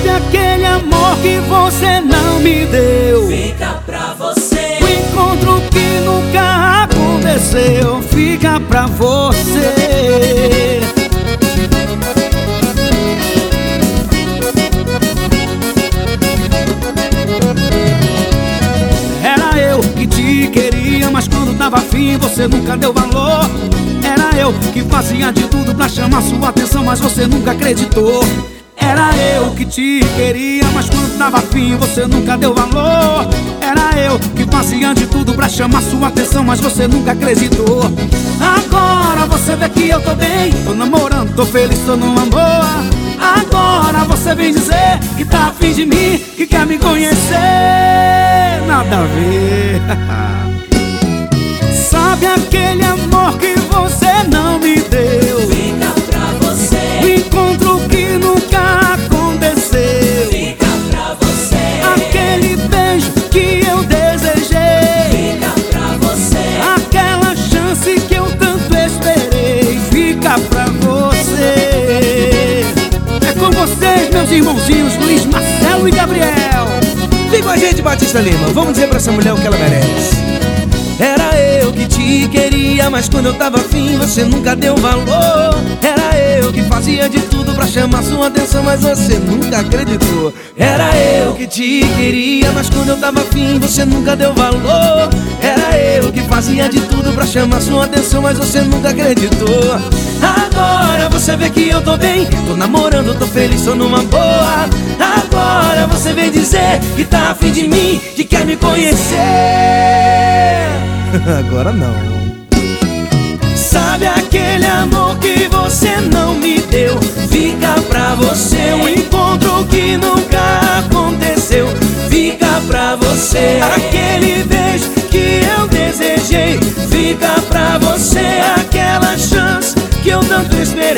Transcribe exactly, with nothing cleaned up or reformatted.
Sabe aquele amor que você não me deu? Fica pra você. O encontro que nunca aconteceu. Fica pra você. Era eu que te queria, mas quando dava fim você nunca deu valor. Era eu que fazia de tudo pra chamar sua atenção, mas você nunca acreditou. Era eu que te queria, mas quando dava fim você nunca deu valor. Era eu que fazia de tudo pra chamar sua atenção, mas você nunca acreditou. Agora você vê que eu tô bem, tô namorando, tô feliz, tô numa boa. Agora você vem dizer que tá afim de mim, que quer me conhecer. Nada a ver. Sabe aquele amor que você não me deu? Fica pra você. O encontro que nunca aconteceu. Fica pra você. Aquele beijo que eu desejei. Fica pra você. Aquela chance que eu tanto esperei. Fica pra você. É com vocês, meus irmãozinhos Luiz, Marcelo e Gabriel. Vem com a gente, Batista Lima. Vamos dizer pra essa mulher o que ela merece. Era eu que te queria, mas quando eu tava afim você nunca deu valor. Era eu que fazia de tudo pra chamar sua atenção, mas você nunca acreditou. Era eu que te queria, mas quando eu tava afim você nunca deu valor. Era eu que fazia de tudo pra chamar sua atenção, mas você nunca acreditou. Agora você vê que eu tô bem, tô namorando, tô feliz, tô numa boa. Agora você vem dizer que tá afim de mim, que quer me conhecer. Agora não. Sabe aquele amor que você não me deu? Fica pra você. Um encontro que nunca aconteceu. Fica pra você. Aquele beijo que eu desejei. Fica pra você. Aquela chance que eu tanto esperei.